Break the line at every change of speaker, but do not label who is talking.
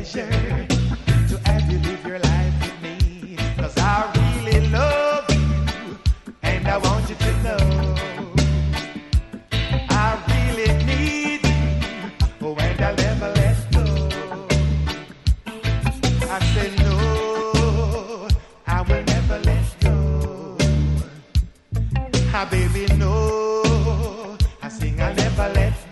pleasure to have you live your life with me. 'Cause I really love you, and I want you to know I really need you, oh, and I'll never let go. I said no, I will never let go. Ah, baby, no, I sing I'll never let go.